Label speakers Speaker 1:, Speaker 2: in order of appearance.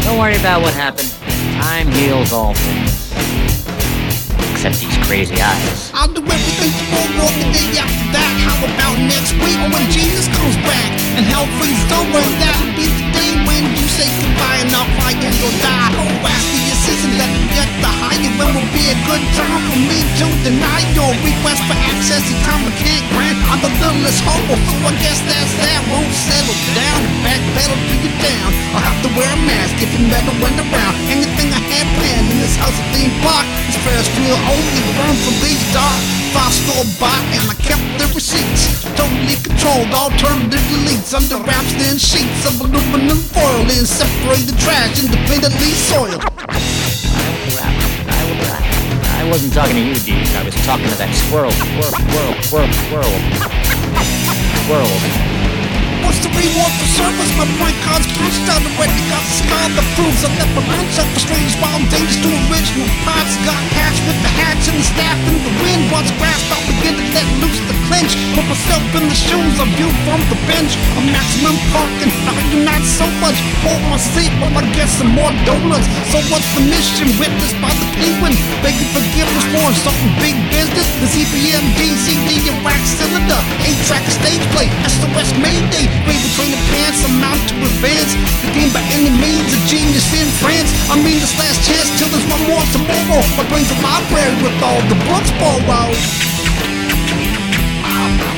Speaker 1: Don't worry about what happened. Time heals all things. Except these crazy eyes.
Speaker 2: I'll do everything tomorrow, the day after that. How about next week or when Jesus comes back and hell freezes over? That'll be the day when you say goodbye and I'll fly and you'll die. Oh, ask me your season that you get the higher. When will be a good time for me to deny your request for access? The time I can't grant. I'm the littlest humble, so I guess that's that. Won't settle down and backpedal to you down. I'll have to wear a mask if you never went around. Anything I had planned in this house of theme park is Ferris wheel only run from these dark. 5-store bought and I kept the receipts. Totally controlled, alternative deletes. Under wraps then sheets of aluminum foil. And separate the trash independently soiled.
Speaker 1: I wasn't talking to you, Deej. I was talking to that squirrel. Squirrel.
Speaker 2: What's the reward for service? My point cards punched out already. Got the scar that proves I never lunch up for strange wild dangers to original pots. Got hatched with the hatch and the staff in the wind. Once grasped, I'll begin to let loose the clinch. Put myself in the shoes I view from the bench. A maximum parking, value not so much. Hold my seat while I get some more donuts. So what's the mission? Witnessed by the penguin. Begging forgiveness for insulting big business. The ZBM, DCD, and wax cylinder. 8-track stage play, SOS Mayday. Raven train the pants, I'm out to advance. The game by any means, a genius in France. I mean this last chance till there's one more tomorrow. My brain's a library with all the books borrowed.